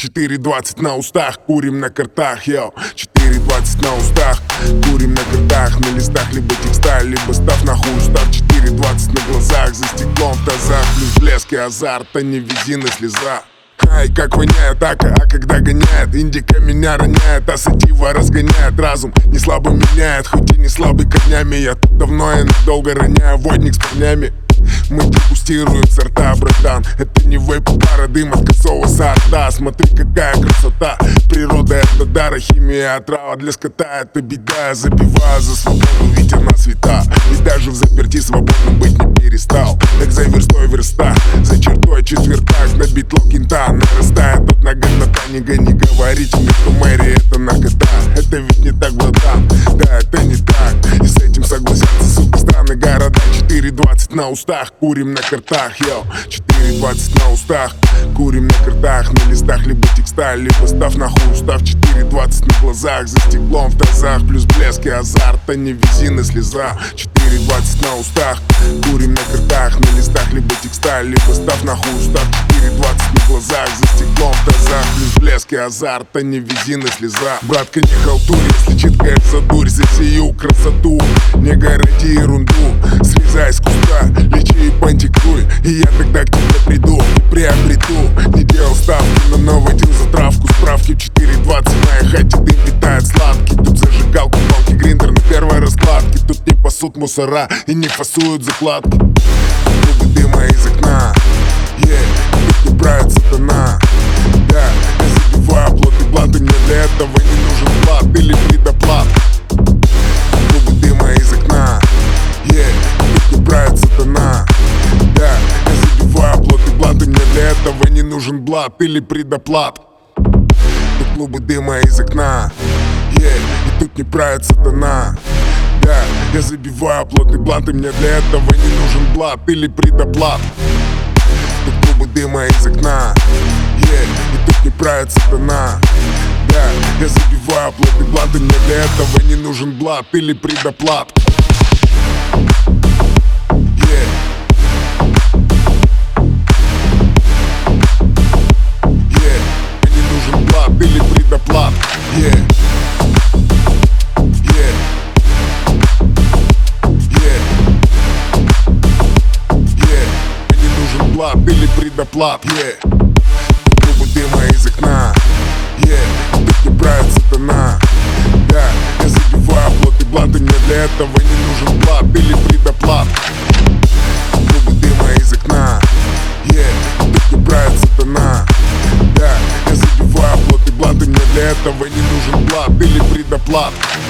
4:20 на устах, курим на картах, йоу. 4:20 на устах, курим на картах. На листах либо текста, либо став нахуй устав. 4:20 на глазах, за стеклом в тазах. Плюс блеск и азарт, а не визина слеза. Ай, как воняет ака, а когда гоняет индика меня роняет, а сатива разгоняет разум, не слабо меняет, хоть и не слабый корнями. Я тут давно и надолго роняю водник с парнями. Мы дегустируем сорта, братан. Это не вейп, пара дым от косого сорта. Смотри, какая красота. Природа — это дар, а химия — отрава для скота. Это беда, я забиваю за свободу, ведь она свята. И даже в заперти свободным быть не перестал. Как за верстой верста, за чертой четвертак. Набит лог кента, нарастает одна годнота. Не говорите мне, что Мэри — это наркота. Это ведь не так, братан, да, это не так. И с этим согласятся, сука, страны, города. 4:20 на устах, курим на картах, йоу. 4:20 на устах, курим на картах. На листах либо текста, либо став нахуй устав. 4:20 на глазах, за стеклом в тазах. Плюс блеск и азарт, а не визина слеза. 4:20 на устах, курим на картах. На листах либо текста, либо став нахуй устав. 4:20 на глазах, за стеклом в тазах. Плюс блеск и азарт, а не визина слеза. Братка, не халтурь, если читкаешь задурь. За сию красоту не городи ерунду. Слезай с куста, лечи и пантикуй. И я тогда к тебе приду и приобрету. Не делал ставки, но наводил затравку. Справки в 4:20 в моей хате дым питает сладкий. Тут зажигалку, палки, гриндер на первой раскладке. Тут не пасут мусора и не фасуют закладки. Клубы дыма из окна, тут не правит сатана. Да, я забиваю плот и бланты. Мне для этого не нужен плат или предоплат. Клубы дыма из окна, тут не правит сатана. Да, я забиваю плот и бланты. Мне для этого не нужен блат или предоплат. Тут клубы дыма из окна, и тут не правит сатана. Да, я забиваю плотный блант, и мне для этого не нужен блат или предоплат. Тут клубы дыма из окна, и тут не правит сатана. Да, я забиваю плотный блант, и мне для этого не нужен блат или предоплат. Мне не нужен блат или предоплат. Блат или предоплат, клубы дыма из окна, тут не правит сатана. Да, я забиваю плот и блант, и мне для этого не нужен блат или предоплат. Клубы дыма из окна, тут не правит сатана. Да, я забиваю плот и блант, и мне для этого не нужен блат или предоплат.